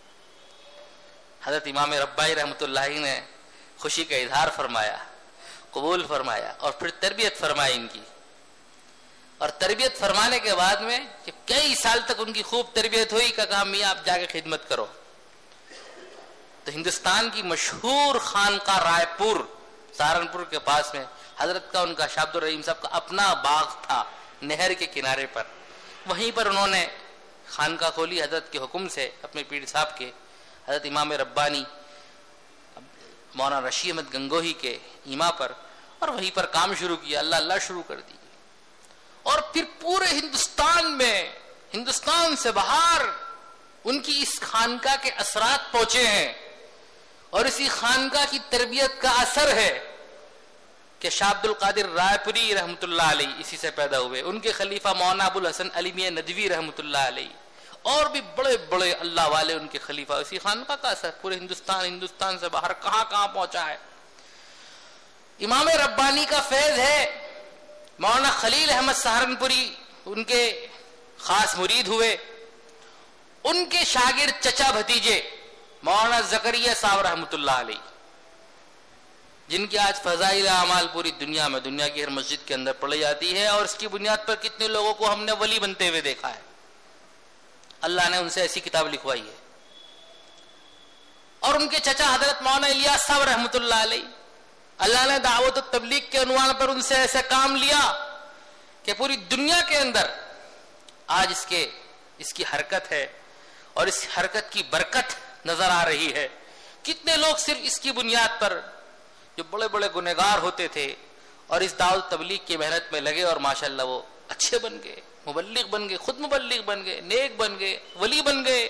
حضرت امام ربائی رحمۃ اللہ نے خوشی کا اظہار فرمایا, قبول فرمایا, اور پھر تربیت فرمائی ان کی. اور تربیت فرمانے کے بعد میں کہ کئی سال تک ان کی خوب تربیت ہوئی, کہ کہا میاں آپ جا کے خدمت کرو. تو ہندوستان کی مشہور خانقاہ رائے پور سہارنپور کے پاس میں حضرت کا, ان کا شاہ عبد الرحیم صاحب کا اپنا باغ تھا نہر کے کنارے پر. وہیں پر انہوں نے خانقاہ کھولی حضرت کے حکم سے, اپنے پیر صاحب کے, حضرت امام ربانی مولانا رشید احمد گنگوہی کے ایما پر, اور وہیں پر کام شروع کیا, اللہ اللہ شروع کر دی. اور پھر پورے ہندوستان میں, ہندوستان سے باہر ان کی اس خانقاہ کے اثرات پہنچے ہیں, اور اسی خانقاہ کی تربیت کا اثر ہے کہ شاہ عبد القادر رائے پوری رحمۃ اللہ علیہ اسی سے پیدا ہوئے. ان کے خلیفہ مولانا ابو الحسن علی میاں ندوی رحمۃ اللہ علیہ, اور بھی بڑے بڑے اللہ والے ان کے خلیفہ. اسی خانقاہ کا اثر پورے ہندوستان, ہندوستان سے باہر کہاں کہاں پہنچا ہے. امام ربانی کا فیض ہے. مولانا خلیل احمد سہارنپوری ان کے خاص مرید ہوئے. ان کے شاگرد چچا بھتیجے مولانا زکریا صاحب رحمۃ اللہ علیہ, جن کی آج فضائل اعمال پوری دنیا میں, دنیا کی ہر مسجد کے اندر پڑھی جاتی ہے, اور اس کی بنیاد پر کتنے لوگوں کو ہم نے ولی بنتے ہوئے دیکھا ہے. اللہ نے ان سے ایسی کتاب لکھوائی ہے. اور ان کے چچا حضرت مولانا الیاس صاحب رحمۃ اللہ علیہ, اللہ نے دعوت و تبلیغ کے عنوان پر ان سے ایسا کام لیا کہ پوری دنیا کے اندر آج اس کے اس کی حرکت ہے, اور اس حرکت کی برکت نظر آ رہی ہے. کتنے لوگ صرف اس کی بنیاد پر جو بڑے بڑے گنہگار ہوتے تھے, اور اس دعوت تبلیغ کی محنت میں لگے, اور ماشاءاللہ وہ اچھے بن گئے, مبلغ بن گئے, خود مبلغ بن گئے, نیک بن گئے, ولی بن گئے.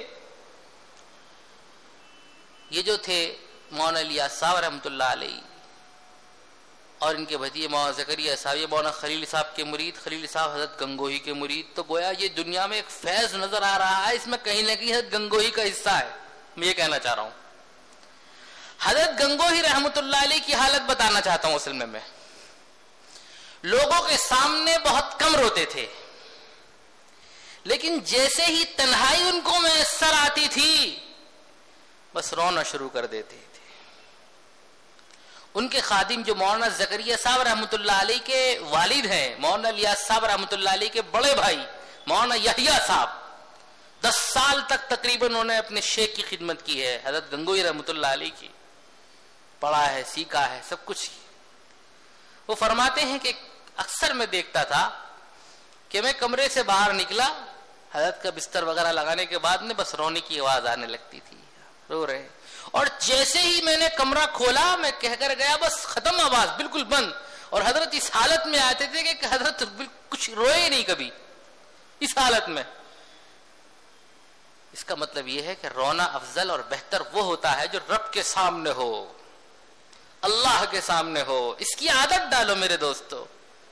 یہ جو تھے مولانا الیاس صاحب رحمۃ اللہ علیہ, اور ان کے بھتیجے مولانا زکریا صاحب, یہ مولانا خلیل صاحب کے مرید, خلیل صاحب حضرت گنگوہی کے مرید. تو گویا یہ دنیا میں ایک فیض نظر آ رہا ہے, اس میں کہیں نہ کہیں حضرت گنگوہی کا حصہ ہے. میں یہ کہنا چاہ رہا ہوں. حضرت گنگوہی رحمۃ اللہ علیہ کی حالت بتانا چاہتا ہوں. اصل میں میں لوگوں کے سامنے بہت کم روتے تھے, لیکن جیسے ہی تنہائی ان کو میسر آتی تھی بس رونا شروع کر دیتے تھے. ان کے خادم جو مولانا زکریا صاحب رحمۃ اللہ علیہ کے والد ہیں, مولانا الیاس صاحب رحمۃ اللہ علیہ کے بڑے بھائی مولانا یحییٰ صاحب, دس سال تک تقریباً انہوں نے اپنے شیخ کی خدمت کی ہے, حضرت گنگوہی رحمۃ اللہ علیہ کی. پڑھا ہے, سیکھا ہے, سب کچھ. وہ فرماتے ہیں کہ اکثر میں دیکھتا تھا کہ میں کمرے سے باہر نکلا حضرت کا بستر وغیرہ لگانے کے بعد میں بس رونے کی آواز آنے لگتی تھی، رو رہے. اور جیسے ہی میں نے کمرہ کھولا میں کہہ کر گیا بس ختم، آواز بالکل بند. اور حضرت اس حالت میں آتے تھے کہ حضرت کچھ روئے نہیں کبھی اس حالت میں. اس کا مطلب یہ ہے کہ رونا افضل اور بہتر وہ ہوتا ہے جو رب کے سامنے ہو، اللہ کے سامنے ہو. اس کی عادت ڈالو میرے دوستو.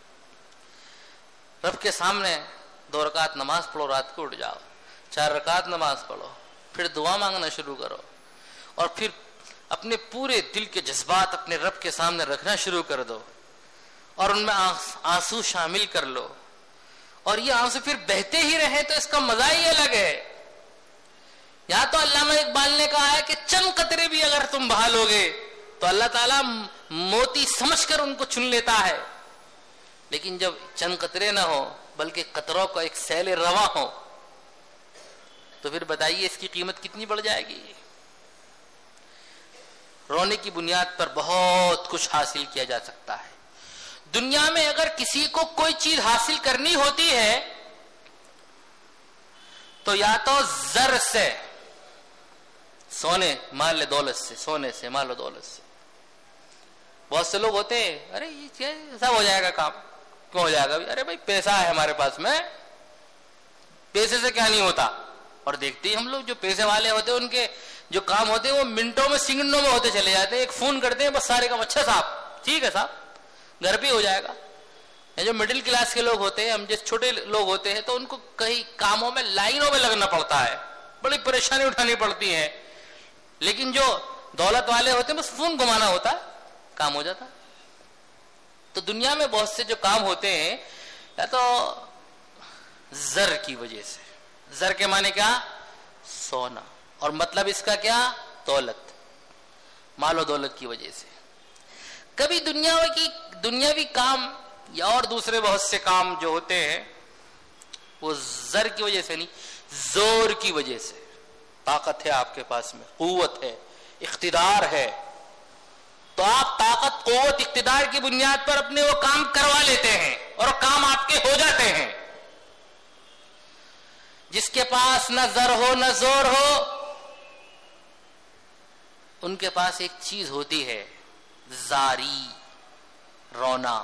رب کے سامنے دو رکعت نماز پڑھو، رات کو اٹھ جاؤ، چار رکعت نماز پڑھو، پھر دعا مانگنا شروع کرو، اور پھر اپنے پورے دل کے جذبات اپنے رب کے سامنے رکھنا شروع کر دو، اور ان میں آنسو شامل کر لو. اور یہ آنسو پھر بہتے ہی رہے تو اس کا مزہ ہی الگ ہے. یا تو علامہ اقبال نے کہا ہے کہ چند قطرے بھی اگر تم بہا لو گے تو اللہ تعالیٰ موتی سمجھ کر ان کو چن لیتا ہے. لیکن جب چند قطرے نہ ہو بلکہ قطروں کا ایک سیل رواں ہو تو پھر بتائیے اس کی قیمت کتنی بڑھ جائے گی. رونے کی بنیاد پر بہت کچھ حاصل کیا جا سکتا ہے. دنیا میں اگر کسی کو کوئی چیز حاصل کرنی ہوتی ہے تو یا تو زر سے، سونے مال دولت سے، سونے سے مال و دولت سے. بہت سے لوگ ہوتے ہیں ارے یہ سب ہو جائے گا کام. کیوں ہو جائے گا؟ ارے بھائی پیسہ ہے ہمارے پاس میں، پیسے سے کیا نہیں ہوتا. اور دیکھتے ہی ہم لوگ جو پیسے والے ہوتے ہیں ان کے جو کام ہوتے ہیں وہ منٹوں میں سیکنڈوں میں ہوتے چلے جاتے ہیں. ایک فون کرتے ہیں بس سارے کام، اچھا صاحب ٹھیک ہے صاحب گھر پہ ہو جائے گا. جو مڈل کلاس کے لوگ ہوتے ہیں، ہم جیسے چھوٹے لوگ ہوتے ہیں تو ان کو کئی کاموں میں لائنوں میں لگنا پڑتا ہے، بڑی پریشانی اٹھانی پڑتی ہے. لیکن جو دولت والے ہوتے ہیں بس فون گھمانا ہوتا ہے، کام ہو جاتا. تو دنیا میں بہت سے جو کام ہوتے ہیں یا تو زر کی وجہ سے، زر کے معنی کیا؟ سونا، اور مطلب اس کا کیا؟ دولت، مال و دولت کی وجہ سے. کبھی دنیا کی دنیاوی کام یا اور دوسرے بہت سے کام جو ہوتے ہیں وہ زر کی وجہ سے نہیں، زور کی وجہ سے. طاقت ہے آپ کے پاس میں، قوت ہے، اقتدار ہے، تو آپ طاقت، قوت، اقتدار کی بنیاد پر اپنے وہ کام کروا لیتے ہیں اور کام آپ کے ہو جاتے ہیں. جس کے پاس نہ زر ہو نہ زور ہو ان کے پاس ایک چیز ہوتی ہے، زاری، رونا.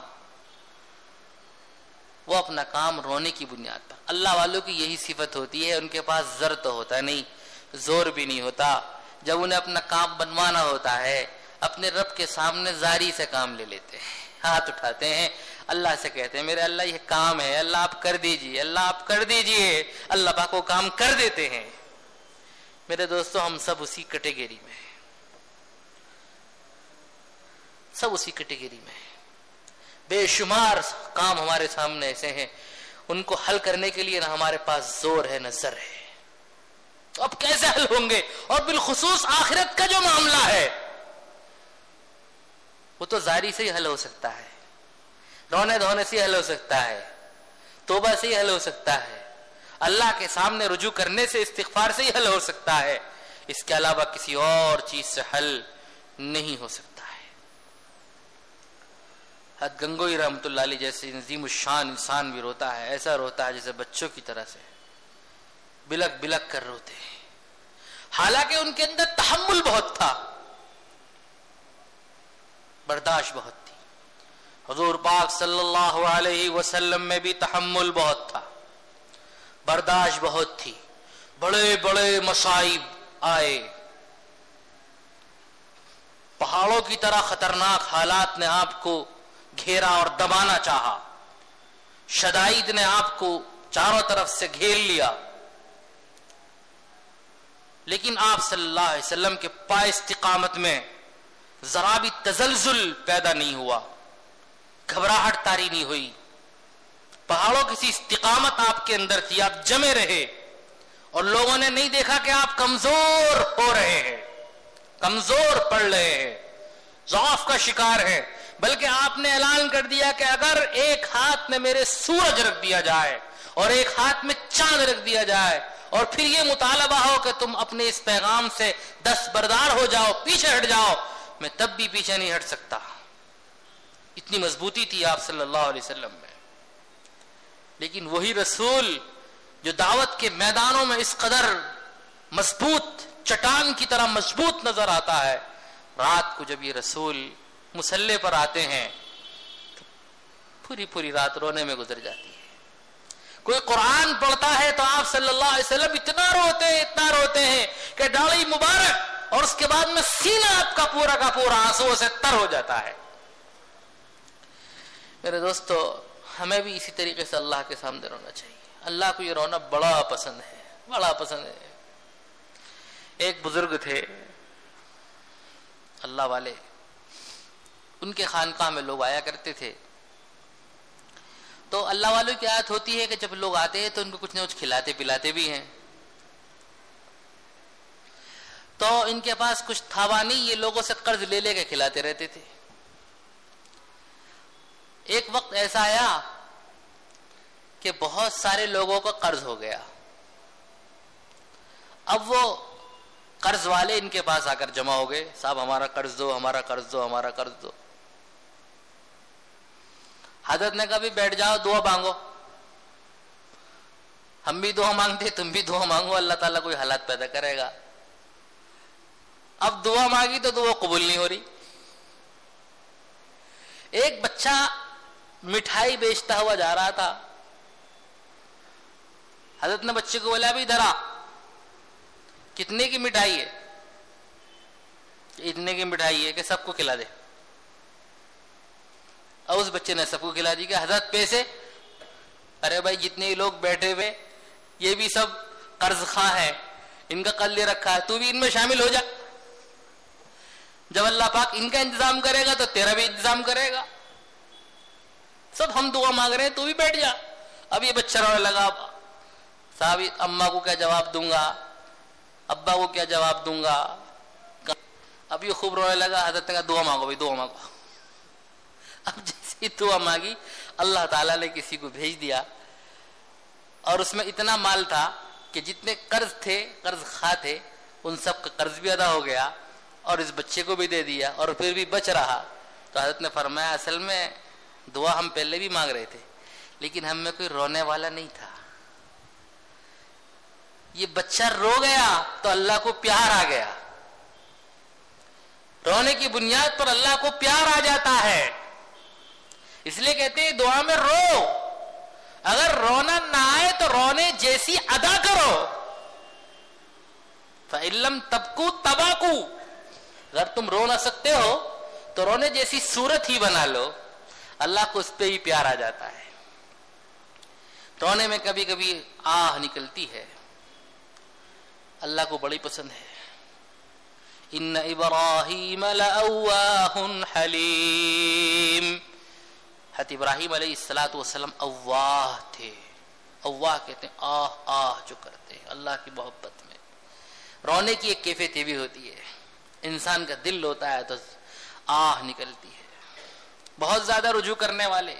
وہ اپنا کام رونے کی بنیاد پر. اللہ والوں کی یہی صفت ہوتی ہے، ان کے پاس زر تو ہوتا نہیں، زور بھی نہیں ہوتا. جب انہیں اپنا کام بنوانا ہوتا ہے اپنے رب کے سامنے زاری سے کام لے لیتے ہیں، ہاتھ اٹھاتے ہیں، اللہ سے کہتے ہیں میرے اللہ یہ کام ہے، اللہ آپ کر دیجئے، اللہ آپ کر دیجئے. اللہ پاک وہ کام کر دیتے ہیں. میرے دوستو ہم سب اسی کیٹیگری میں ہیں، سب اسی کیٹیگری میں ہیں. بے شمار کام ہمارے سامنے ایسے ہیں ان کو حل کرنے کے لیے نہ ہمارے پاس زور ہے نہ زر ہے. تو اب کیسے حل ہوں گے؟ اور بالخصوص آخرت کا جو معاملہ ہے وہ تو زاری سے ہی حل ہو سکتا ہے، رونے دھونے سے ہی حل ہو سکتا ہے، توبہ سے ہی حل ہو سکتا ہے، اللہ کے سامنے رجوع کرنے سے، استغفار سے ہی حل ہو سکتا ہے. اس کے علاوہ کسی اور چیز سے حل نہیں ہو سکتا ہے. حضرت گنگوئی رحمۃ اللہ علیہ جیسے عظیم الشان انسان بھی روتا ہے، ایسا روتا ہے جیسے بچوں کی طرح سے بلک بلک کر روتے ہیں. حالانکہ ان کے اندر تحمل بہت تھا، برداشت بہت تھی. حضور پاک صلی اللہ علیہ وسلم میں بھی تحمل بہت تھا، برداشت بہت تھی. بڑے بڑے مصائب آئے، پہاڑوں کی طرح خطرناک حالات نے آپ کو گھیرا اور دبانا چاہا، شدائد نے آپ کو چاروں طرف سے گھیر لیا، لیکن آپ صلی اللہ علیہ وسلم کے پائے استقامت میں ذرا بھی تزلزل پیدا نہیں ہوا، گھبراہٹ طاری نہیں ہوئی. پہاڑوں کی سی استقامت آپ کے اندر تھی، آپ جمے رہے اور لوگوں نے نہیں دیکھا کہ آپ کمزور ہو رہے ہیں، کمزور پڑ رہے ہیں، ضعف کا شکار ہیں، بلکہ آپ نے اعلان کر دیا کہ اگر ایک ہاتھ میں میرے سورج رکھ دیا جائے اور ایک ہاتھ میں چاند رکھ دیا جائے اور پھر یہ مطالبہ ہو کہ تم اپنے اس پیغام سے دستبردار ہو جاؤ، پیچھے ہٹ جاؤ، میں تب بھی پیچھے نہیں ہٹ سکتا. اتنی مضبوطی تھی آپ صلی اللہ علیہ وسلم میں. لیکن وہی رسول جو دعوت کے میدانوں میں اس قدر مضبوط چٹان کی طرح مضبوط نظر آتا ہے، رات کو جب یہ رسول مصلے پر آتے ہیں تو پوری پوری رات رونے میں گزر جاتی ہے۔ کوئی قرآن پڑھتا ہے تو آپ صلی اللہ علیہ وسلم اتنا روتے ہیں اتنا روتے ہیں کہ ڈاڑھی مبارک اور اس کے بعد میں سینہ آپ کا پورا کا پورا آنسو سے تر ہو جاتا ہے۔ میرے دوستو، ہمیں بھی اسی طریقے سے اللہ کے سامنے رونا چاہیے۔ اللہ کو یہ رونا بڑا پسند ہے، بڑا پسند ہے۔ ایک بزرگ تھے اللہ والے، ان کے خانقاہ میں لوگ آیا کرتے تھے، تو اللہ والوں کی عادت ہوتی ہے کہ جب لوگ آتے ہیں تو ان کو کچھ نہ کچھ کھلاتے پلاتے بھی ہیں۔ تو ان کے پاس کچھ تھا نہیں، یہ لوگوں سے قرض لے لے کے کھلاتے رہتے تھے۔ ایک وقت ایسا آیا کہ بہت سارے لوگوں کا قرض ہو گیا۔ اب وہ قرض والے ان کے پاس آ کر جمع ہو گئے، صاحب ہمارا قرض دو، ہمارا قرض دو، ہمارا قرض دو۔ حضرت نے کہا بھی بیٹھ جاؤ، دعا مانگو، ہم بھی دعا مانگتے تم بھی دعا مانگو، اللہ تعالیٰ کوئی حالات پیدا کرے گا۔ اب دعا مانگی تو دعا قبول نہیں ہو رہی۔ ایک بچہ مٹھائی بیچتا ہوا جا رہا تھا، حضرت نے بچے کو بولا بھی ادھر آ، کتنے کی مٹھائی ہے؟ اتنے کی مٹھائی ہے کہ سب کو کھلا دے۔ اور اس بچے نے سب کو کھلا دی کہ حضرت پیسے؟ ارے بھائی جتنے لوگ بیٹھے ہوئے یہ بھی سب قرض خواہ ہیں، ان کا قرض لے رکھا ہے، تو بھی ان میں شامل ہو جا، جب اللہ پاک ان کا انتظام کرے گا تو تیرا بھی انتظام کرے گا، سب ہم دعا مانگ رہے ہیں تو بھی بیٹھ جا۔ اب یہ بچہ رونے لگا، صاحب اماں کو کیا جواب دوں گا، ابا کو کیا جواب دوں گا۔ اب یہ خوب رونے لگا، حضرت نے کہا دعا مانگو بھائی دعا مانگو۔ اب جیسی دعا مانگی اللہ تعالیٰ نے کسی کو بھیج دیا، اور اس میں اتنا مال تھا کہ جتنے قرض تھے قرض خواہ تھے ان سب کا قرض بھی ادا ہو گیا اور اس بچے کو بھی دے دیا، اور پھر بھی بچ رہا۔ تو حضرت نے فرمایا اصل میں دعا ہم پہلے بھی مانگ رہے تھے لیکن ہم میں کوئی رونے والا نہیں تھا، یہ بچہ رو گیا تو اللہ کو پیار آ گیا۔ رونے کی بنیاد پر اللہ کو پیار آ جاتا ہے، اس لیے کہتے ہیں دعا میں رو، اگر رونا نہ آئے تو رونے جیسی ادا کرو، فَإِن لَّمْ تَبْكُوا تَبَاكُوا، اگر تم رو نہ سکتے ہو تو رونے جیسی صورت ہی بنا لو، اللہ کو اس پہ ہی پیار آ جاتا ہے۔ رونے میں کبھی کبھی آہ نکلتی ہے، اللہ کو بڑی پسند ہے۔ ان ابراہیم لأواہ حلیم، حضرت ابراہیم علیہ الصلوۃ والسلام اواہ تھے، اواہ کہتے ہیں آہ آہ جو کرتے ہیں اللہ کی محبت میں۔ رونے کی ایک کیفیت بھی ہوتی ہے، انسان کا دل ہوتا ہے تو آہ نکلتی ہے۔ بہت زیادہ رجوع کرنے والے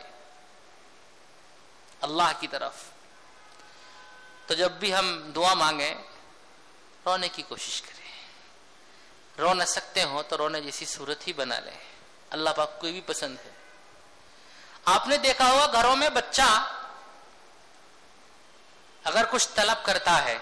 اللہ کی طرف، تو جب بھی ہم دعا مانگیں رونے کی کوشش کریں، رو نہ سکتے ہو تو رونے جیسی صورت ہی بنا لیں، اللہ پاک کو بھی پسند ہے۔ آپ نے دیکھا ہوگا گھروں میں بچہ اگر کچھ طلب کرتا ہے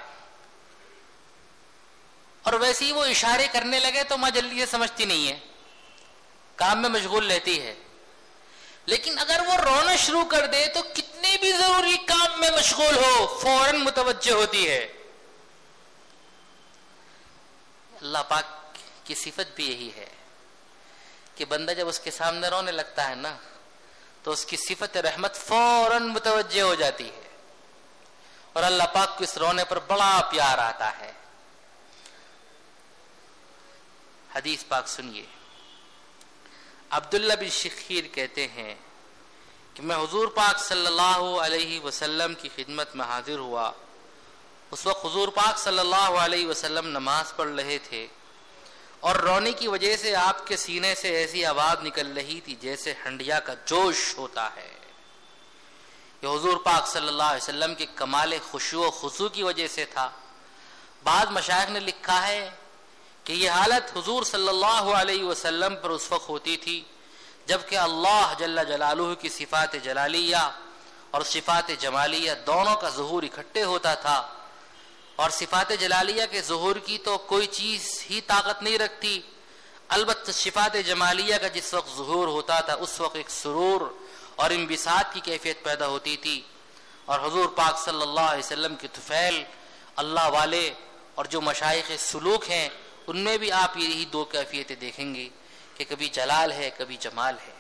اور ویسے ہی وہ اشارے کرنے لگے تو ماں جلدی سے سمجھتی نہیں ہے، کام میں مشغول رہتی ہے، لیکن اگر وہ رونا شروع کر دے تو کتنے بھی ضروری کام میں مشغول ہو فوراً متوجہ ہوتی ہے۔ اللہ پاک کی صفت بھی یہی ہے کہ بندہ جب اس کے سامنے رونے لگتا ہے نا تو اس کی صفت رحمت فوراً متوجہ ہو جاتی ہے، اور اللہ پاک کو اس رونے پر بڑا پیار آتا ہے۔ حدیث پاک سنیے، عبداللہ بن شخیر کہتے ہیں کہ میں حضور پاک صلی اللہ علیہ وسلم کی خدمت میں حاضر ہوا، اس وقت حضور پاک صلی اللہ علیہ وسلم نماز پڑھ رہے تھے اور رونے کی وجہ سے آپ کے سینے سے ایسی آواز نکل رہی تھی جیسے ہنڈیا کا جوش ہوتا ہے۔ یہ حضور پاک صلی اللہ علیہ وسلم کے کمال خشوع و خضوع کی وجہ سے تھا۔ بعض مشائخ نے لکھا ہے کہ یہ حالت حضور صلی اللہ علیہ وسلم پر اس وقت ہوتی تھی جبکہ اللہ جل جلالہ کی صفات جلالیہ اور صفات جمالیہ دونوں کا ظہور اکٹھے ہوتا تھا. اور صفات جلالیہ کے ظہور کی تو کوئی چیز ہی طاقت نہیں رکھتی. البتہ صفات جمالیہ کا جس وقت ظہور ہوتا تھا اس وقت ایک سرور اور انبساط کی کیفیت پیدا ہوتی تھی. اور حضور پاک صلی اللہ علیہ وسلم کے طفیل اللہ والے اور جو مشائخ سلوک ہیں ان میں بھی آپ یہی دو کیفیتیں دیکھیں گے کہ کبھی جلال ہے کبھی جمال ہے.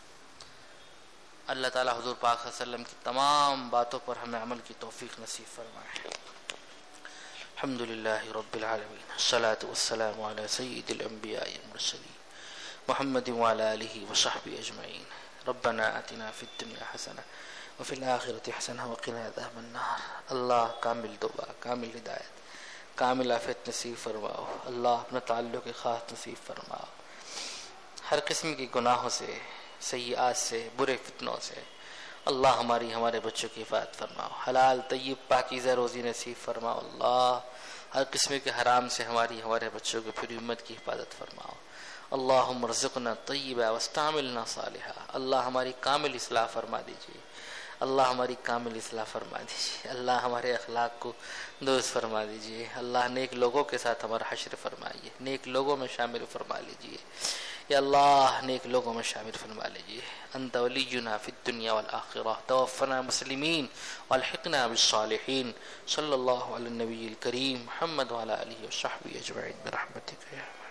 اللہ تعالی حضور پاک صلی اللہ علیہ وسلم کی تمام باتوں پر ہمیں عمل کی توفیق نصیب فرمائے. الحمد للہ رب العالمین الصلاۃ والسلام علی سید الانبیاء والمرسلین محمد وعلی آلہ وصحبہ اجمعین. ربنا آتنا فی الدنیا حسنہ وفی الآخرۃ حسنہ وقنا عذاب النار. اللہ کامل دعا، کامل ہدایت، کامل عافیت نصیب فرماؤ. اللہ اپنا تعلق خاص نصیب فرماؤ. ہر قسم کی گناہوں سے، سیئات سے، برے فتنوں سے اللہ ہماری ہمارے بچوں کی حفاظت فرماؤ. حلال طیب پاکیزہ روزی نصیب فرماؤ. اللہ ہر قسم کے حرام سے ہماری ہمارے بچوں کی پوری امت کی حفاظت فرماؤ. اللہم ارزقنا طیبا واستعملنا صالحا. اللہ ہماری کامل اصلاح فرما دیجیے. اللہ ہماری کامل اصلاح فرما دیجیے. اللہ ہمارے اخلاق کو درست فرما دیجیے. اللہ نیک لوگوں کے ساتھ ہمارا حشر فرمائیے، نیک لوگوں میں شامل فرما لیجیے. یا اللہ نیک لوگوں میں شامل فرما لیجیے. انت ولینا فی الدنیا والآخرہ توفنا مسلمین والحقنا بالصالحین. صلی اللہ علی النبی الکریم محمد وعلی آلہ وصحبہ اجمعین برحمتک یا